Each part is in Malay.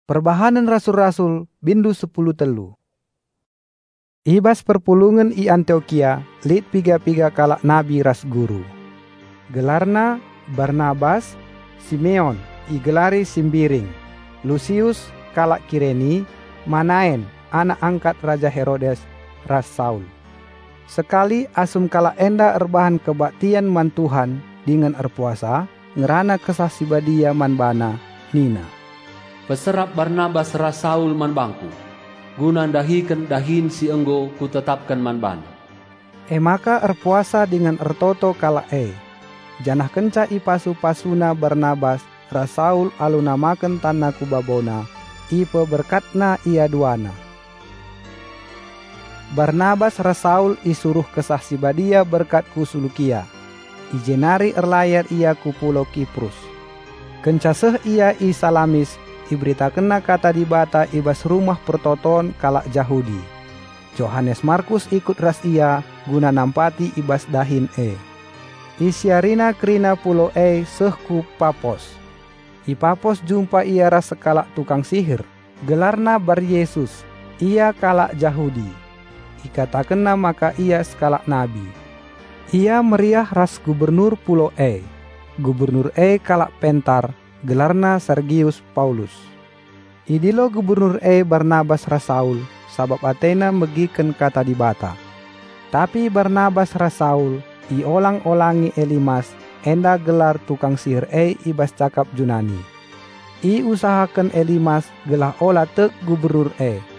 Perbahanan Rasul-Rasul bindu 10 telu. Ibas perpulungan i Antioquia lit piga-piga kalak nabi ras guru. Gelarna Barnabas, Simeon i gelari Simbiring, Lusius kalak Kireni, Manaen anak angkat Raja Herodes ras Saul. Sekali asum kalak enda erbahan kebaktian man Tuhan dengan erpuasa, ngerana kesah sibadia man bana nina. Peserap Barnabas ras Saul man bangku, guna dahikan dahin si enggo ku tetapkan man bana. Maka erpuasa dengan ertoto kala janah kenca ipasu-pasuna Barnabas ras Saul alunamaken tanna kubabona, ipe berkatna ia duana. Barnabas ras Saul isuruh kesah sibadia berkat ku Sulukia, ijenari erlayar ia ku pulau Kiprus. Kencaseh ia i Salamis, iberita kena kata dibata ibas rumah pertoton kalak Yahudi. Johannes Markus ikut ras ia guna nampati ibas dahin Isiarina krina pulau sehku Papos. I Papos jumpa ia ras sekalak tukang sihir, gelarna Bar Yesus, ia kalak Yahudi. Ikatakenna maka ia sekalak nabi. Ia meriah ras gubernur pulau Gubernur kalak Pentar, gelarna Sergius Paulus. Idilo gubernur Barnabas ras Saul, sabab Athena megiken kata dibata. Tapi Barnabas ras Saul iolang-olangi Elimas, enda gelar tukang sihir ibas cakap Junani. I usahakan Elimas gelah olah tek gubernur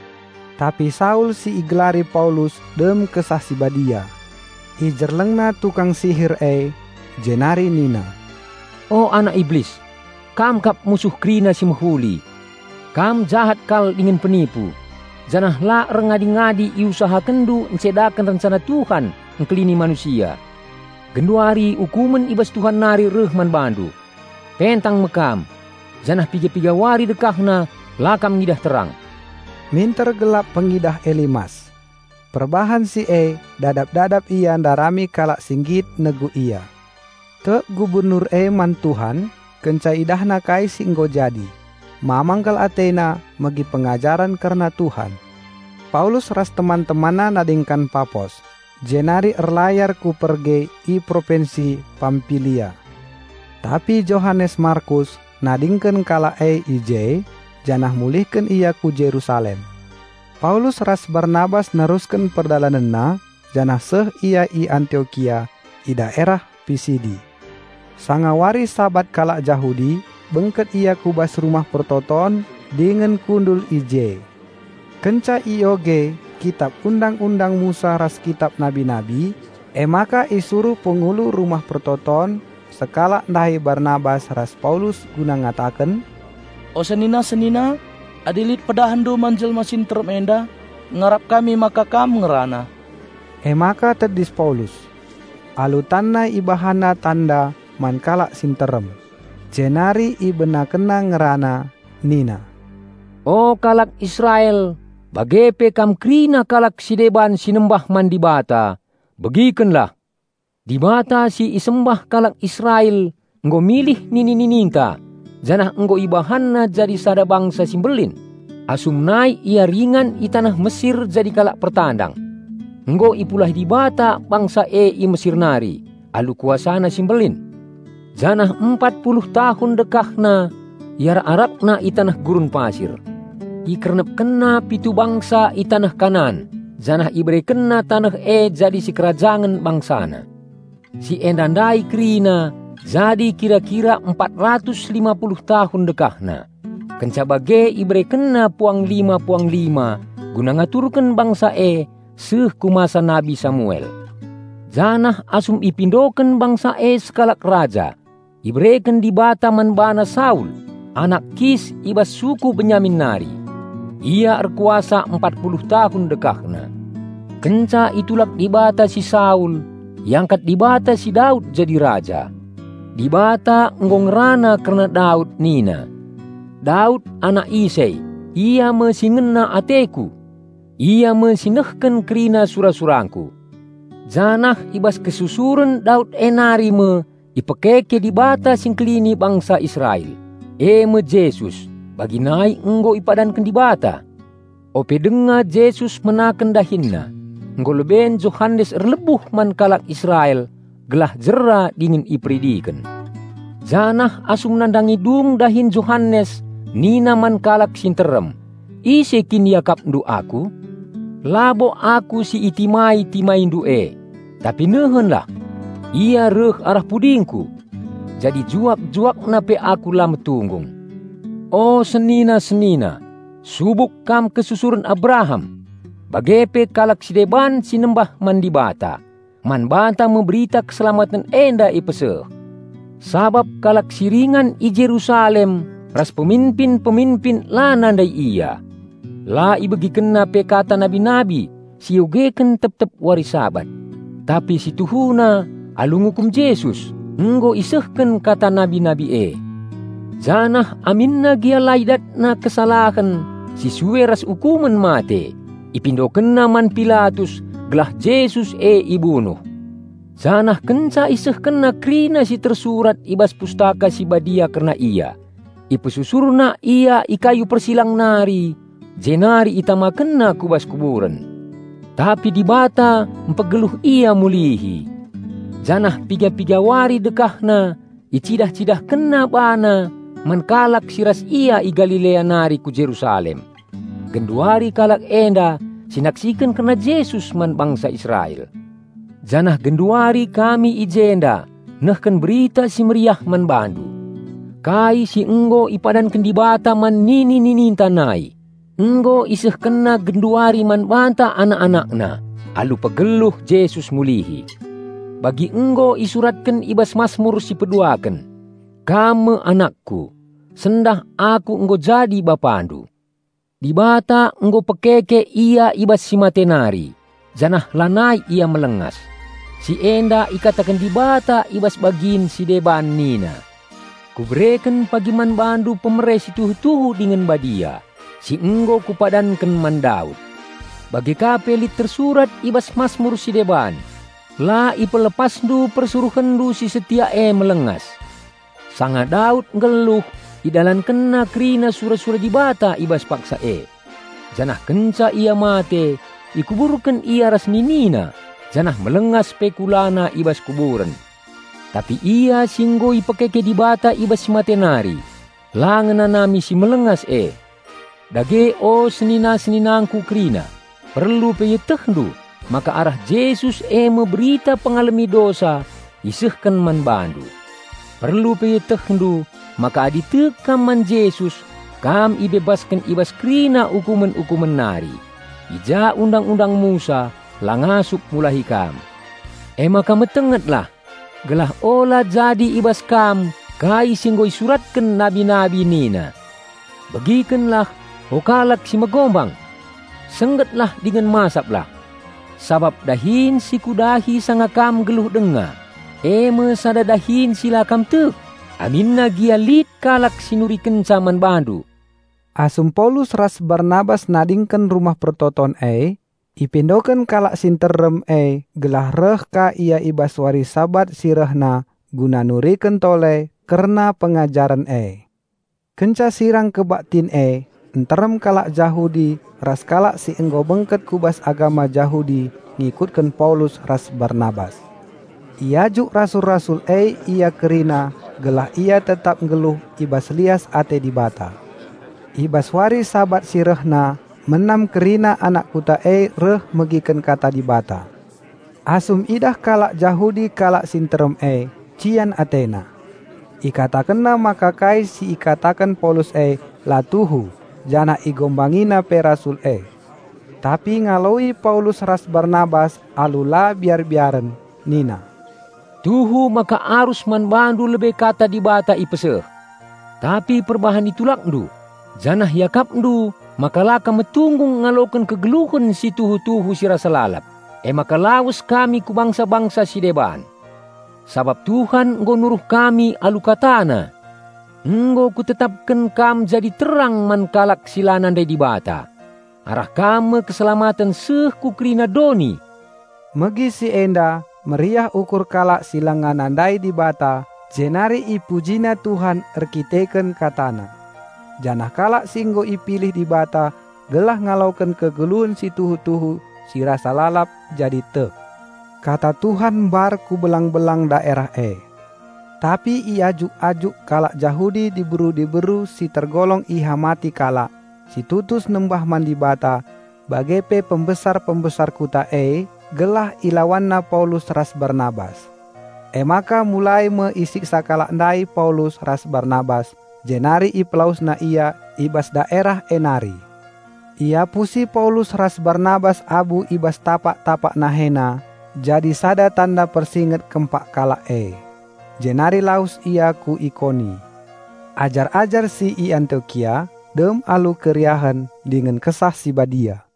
Tapi Saul si iglari Paulus dem kesah sibadia. I jerlengna tukang sihir jenari nina. Oh anak iblis, kam kap musuh krina si mahuli. Kam jahat kal ingin penipu. Janah la rengadi-ngadi iusaha kendu encedakan rencana Tuhan engkelini manusia. Genduari ukumen ibas Tuhan nari rehman bandu. Pentang mekam, janah piga-piga wari dekahna lakam ngidah terang. Minter gelap pengidah Elimas. Perbahan si dadap-dadap ia ndarami kalak singgit negu ia. Tek gubernur man Tuhan, kenca idahna kai singgo jadi. Mamangkal Athena megi pengajaran karena Tuhan. Paulus ras teman-temana nadingkan Papos. Jenari erlayar ku perge i provinsi Pampilia. Tapi Johannes Markus nadingkan kala ij, janah mulihkan ia ku Yerusalem. Paulus ras Barnabas neruskan perdalanenna, janah seh ia i Antioquia, i daerah Pisidi. Sangawari sabat kalak Yahudi, bengket ia kubas rumah pertoton dengan kundul ij. Kenca ioge kitab undang-undang Musa ras kitab nabi-nabi, maka isuruh pengulu rumah pertoton, sekala ndahi Barnabas ras Paulus guna ngataken, O senina-senina, adilit pedahan do manjel masin termenda, ngarap kami maka kam ngerana. Maka tedis Paulus, alutanna ibahana tanda mankala sinterem, jenari ibena kena ngerana nina. O kalak Israel, bagepe kam krina kalak sideban sinembah man dibata, begikenlah. Dibata si isembah kalak Israel, nggo milih nini-nininta, janah enggo ibahanna jadi sada bangsa simbelin. Asumnai ia ringan i tanah Mesir jadi kalak pertandang. Enggo ipulah dibata bangsa i Mesir nari, alu kuasana simbelin. Janah 40 tahun dekahna, iar Arabna i tanah gurun pasir. I kernep kena pitu bangsa i tanah Kanan, janah ibre kena tanah jadi si kerajangan bangsana. Si endandai krina, jadi kira-kira 450 tahun dekahna. Kenca bage ibre kena puang lima, guna ngaturkan bangsa seh kumasa Nabi Samuel. Janah asum ipindoken bangsa sekalak raja, ibreken dibata manbana Saul, anak Kis ibas suku Benyamin nari. Ia erkuasa 40 tahun dekahna. Kenca itulak dibata si Saul, yangkat dibata si Daud jadi raja. Dibata ngongrana karena Daud nina. Daud anak Isai, ia mesingena ateku. Ia mesinehken krina sura-surangku. Janah ibas kesusuren Daud enari ipekeke dibata singklini bangsa Israel. Me Jesus, bagi naik enggo ipadankan di bata. Ope denga Jesus menaken dahinna, enggo leben Johannes erlebuh man kalak Israel, gelah jera dingin ipridiken. Janah asum nandangi dung dahin Johannes, nina man kalak sinterem, ise kin yakap ndu aku, labo aku si itimai ndu tapi nehenlah, ia reh arah pudingku, jadi juak nape aku lam tunggung. Oh senina, subuk kam kesusuran Abraham, bagepe kalak sideban sinembah man di bata, man bata memberita keselamatan enda ipeseh. Sabab kalak siringan i Jerusalem, ras pemimpin la nandai ia. La ibagi kena pe kata nabi-nabi, siugeken tep-tep wari sabat. Tapi si tuhuna alungukum Jesus, enggo isehken kata nabi-nabi Janah aminna gia laidat na kesalahan, si suwe ras ukuman mate, ipindo kena man Pilatus, gelah Jesus ibunuh. Janah kenca iseh kena krina si tersurat ibas pustaka si badia karena ia. Ipesusurna ia ikayu persilang nari, jenari itama kena kubas kuburan. Tapi di bata empegeluh ia mulihi. Janah piga-piga wari dekahna, icidah-cidah kena bana, mankalak siras ia i Galilea nari ku Jerusalem. Genduari kalak enda, sinaksikan kena Jesus man bangsa Israel. Janah genduari kami ijenda, nehken berita si meriah man bandu. Kai si enggo ipadankan di bata man nini tanai. Enggo iseh kena genduari man banta anak-anakna, alu pegeluh Jesus mulihi. Bagi enggo isuratkan ibas Mazmur si peduaken, kame anakku, sendah aku enggo jadi bapandu. Di bata enggo pekeke ia ibas si matenari, janah lanai ia melengas. Si enda ikatakan di bata ibas bagin si deban nina. Kubreken pagiman bandu pemere si tuhu-tuhu dengan badia, si enggo kupadankan man Daud. Bagi kapelit tersurat ibas Mazmur si deban, la ipelepasdu persuruhendu si setia melengas. Sanga Daud ngeluh, idalan kena krina sura-sura di bata ibas paksa Janah kenca ia mate, ikuburkan ia rasninina, janah melengas pekulana ibas kuburan. Tapi ia singgo ipekeke di bata ibas matenari, langena nami si melengas Dage senina-seninangku krina, perlu peyetehdu, maka arah Jesus memberita pengalami dosa, isehkan man bandu. Perlu peyetehdu, maka aditekam man Jesus, kam ibebaskan ibas krina ukuman-ukuman nari. Ija undang-undang Musa, langasuk mulahi kam. Maka metengetlah, gelah olah jadi ibas kam, kai singgoi suratkan nabi-nabi nina. Begikenlah, okalak si megombang, senggetlah dengan masaplah. Sabab dahin si kudahi sangakam geluh denga, sada dahin silakam tek, aminna gia lit kalak sinuri kencaman bandu. Asum Paulus ras Barnabas nadingken rumah pertoton ipindoken kalak sinterem gelah reh ka ia ibas wari sabat sirehna guna nuriken tole karena pengajaran Kenca sirang kebaktin enterem kalak Jahudi ras kalak si enggo bengket kubas agama Jahudi ngikutken Paulus ras Barnabas. Ia juk rasul-rasul ia kerina gelah ia tetap ngeluh ibas lias ate di bata. Ibas wari sabat sirehna menam kerina anak kuta reh megiken kata di bata. Asum idah kalak Jahudi kalak sinterem cian Athena. Ikatakenna maka kai si ikatakan Paulus latuhu jana igombangina pe rasul Tapi ngaloi Paulus ras Barnabas alula biar-biaren nina. Tuhu maka arus man bandu lebih kata di bata ipeseh. Tapi perbahan itulak ndu, janah yakap ndu, maka laka metunggung ngalokan kegeluhan si tuhu-tuhu si rasa lalap. Maka lawas kami ku bangsa-bangsa si deban. Sabab Tuhan enggo nuruh kami alu katana. Enggo ku tetapkan kam jadi terang man kalak silanan di bata. Arah kame keselamatan seh ku krina doni. Megi si enda meriah ukur kalak silangan andai di bata, jenari ipujina Tuhan erkiteken katana. Janah kalak singgo ipilih di bata gelah ngalaukan kegeluan si tuhu-tuhu si rasa lalap jadi tek. Kata Tuhan bar ku belang-belang daerah Tapi ia ajuk-ajuk kalak Jahudi diberu si tergolong iha mati kalak. Si tutus nembah mandi bata bagepe pembesar-pembesar kuta gelah ilawanna Paulus ras Barnabas. Maka mulai meisiksa kalak ndai Paulus ras Barnabas jenari iplausna ia ibas daerah enari. Ia pusi Paulus ras Barnabas abu ibas tapak-tapak nahena jadi sada tanda persinget kempak kalak jenari laus ia ku Ikoni. Ajar-ajar si i Antioquia dem alu keriahan dengan kesah si badia.